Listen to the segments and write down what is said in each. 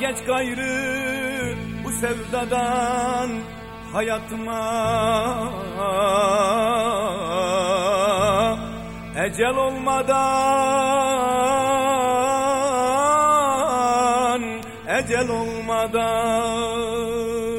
geç gayrı bu sevdadan hayatıma, ecel olmadan, ecel olmadan.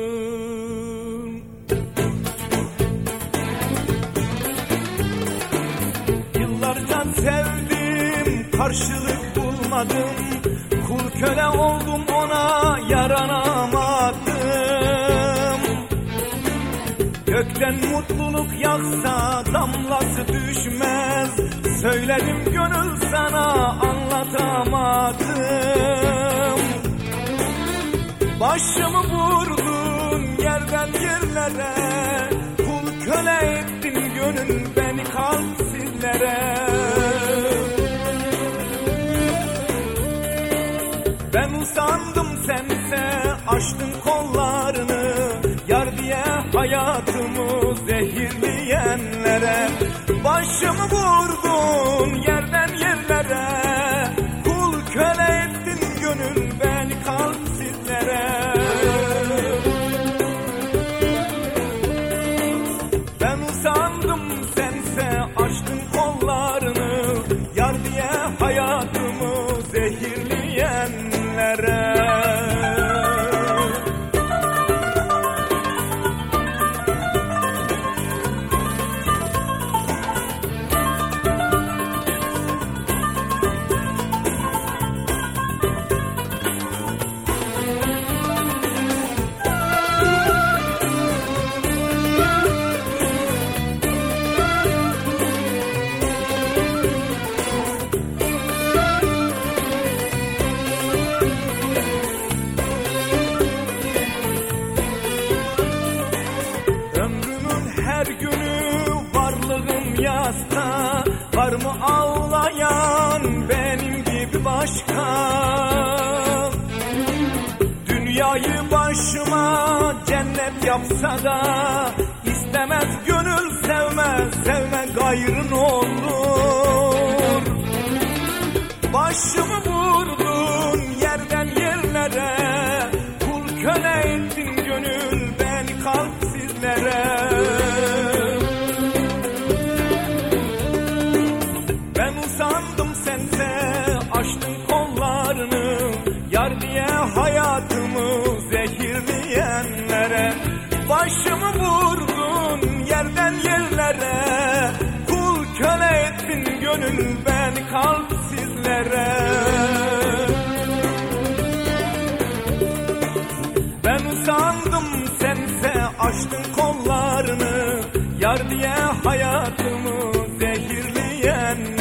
Yıllarca sevdim, karşılık bulmadım, kul köle oldum, ona yaranamadım. Gökten mutluluk yağsa damlası düşmez, söyledim gönül sana anlatamadım. Başımı vurdun yerden yerlere, kul köle ettin gönül beni kalpsizlere. Ben usandım sense açtın kollarını, yar diye hayatımı zehirleyenlere. Başımı vurdun yerden yerlere, kul köle ettin gönül beni kalpsizlere. Ben usandım sense açtın kollarını, yar diye hayatımı zehirleyenlere. Her günü varlığım yasta, var mı ağlayan benim gibi başka? Dünyayı başıma cennet yapsa da, istemez gönül sevmez, sevme gayrın olur. Başımı vurdun yerden yerlere, kul köle ettin gönül beni kalpsizlere. Ben usandım sense açtın kollarını, yar diye hayatımı zehirleyenlere. Başımı vurdun yerden yerlere, kul köle ettin gönül beni kalpsizlere. Ben usandım sense açtın kollarını, yar diye hayatımı zehirleyen